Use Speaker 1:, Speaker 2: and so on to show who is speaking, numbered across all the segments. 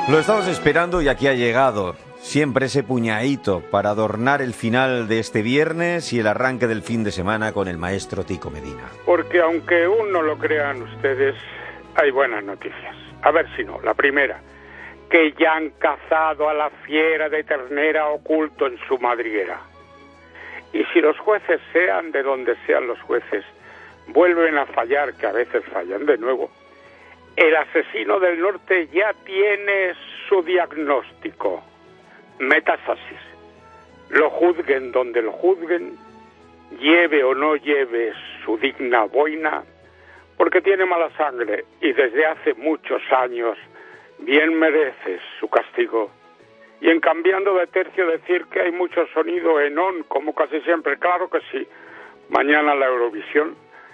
Speaker 1: Lo estamos esperando y aquí ha llegado. Siempre ese puñadito para adornar el final de este viernes y el arranque del fin de semana con el maestro Tico Medina.
Speaker 2: Porque aunque aún no lo crean ustedes, hay buenas noticias. A ver si no. La primera, que ya han cazado a la fiera de ternera oculto en su madriguera. Y si los jueces, sean de donde sean los jueces, vuelven a fallar, que a veces fallan de nuevo, el asesino del norte ya tiene su diagnóstico. Metástasis. Lo juzguen donde lo juzguen, lleve o no lleve su digna boina, porque tiene mala sangre y desde hace muchos años bien merece su castigo. Y en cambiando de tercio decir que hay mucho sonido en on, como casi siempre, claro que sí. Mañana la Eurovisión,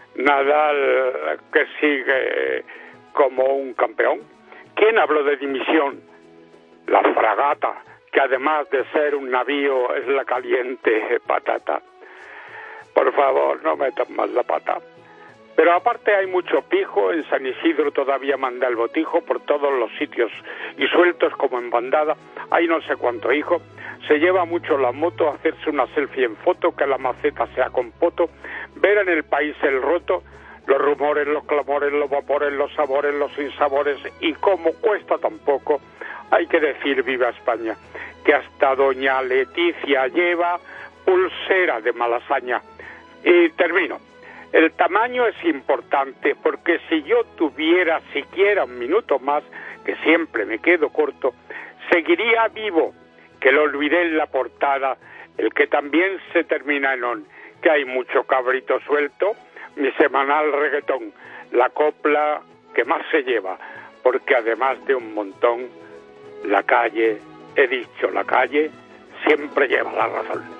Speaker 2: Nadal que sigue como un campeón. ¿Quién habló de dimisión? La fragata, que además de ser un navío es la caliente patata. Por favor, no metan más la pata. Pero aparte hay mucho pijo, en San Isidro todavía manda el botijo por todos los sitios y sueltos como en bandada, hay no sé cuánto hijo, se lleva mucho la moto, hacerse una selfie en foto, que la maceta sea con poto, ver en el país el roto, los rumores, los clamores, los vapores, los sabores, los sinsabores, y como cuesta tampoco, hay que decir viva España, que hasta doña Leticia lleva pulsera de malasaña. Y termino. El tamaño es importante, porque si yo tuviera siquiera un minuto más, que siempre me quedo corto, seguiría vivo, que lo olvidé en la portada, el que también se termina en on, que hay mucho cabrito suelto, mi semanal reggaetón, la copla que más se lleva, porque además de un montón, la calle, he dicho la calle, siempre lleva la razón.